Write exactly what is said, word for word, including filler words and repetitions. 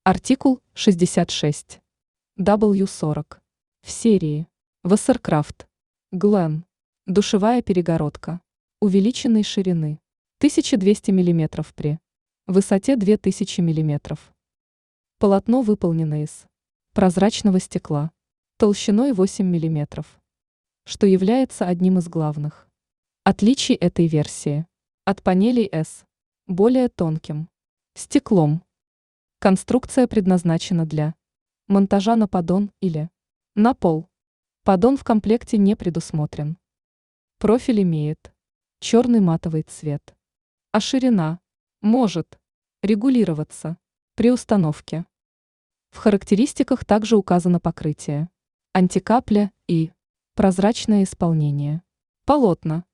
Артикул шестьдесят шесть. дабл ю сорок. В серии. Вассеркрафт. Глен. Душевая перегородка. Увеличенной ширины. тысяча двести миллиметров при высоте две тысячи миллиметров. Полотно выполнено из прозрачного стекла толщиной восемь миллиметров, что является одним из главных отличий этой версии от панелей S более тонким стеклом. Конструкция предназначена для монтажа на поддон или на пол. Поддон в комплекте не предусмотрен. Профиль имеет черный матовый цвет, а ширина может регулироваться при установке. В характеристиках также указано покрытие, антикапля и прозрачное исполнение. Полотна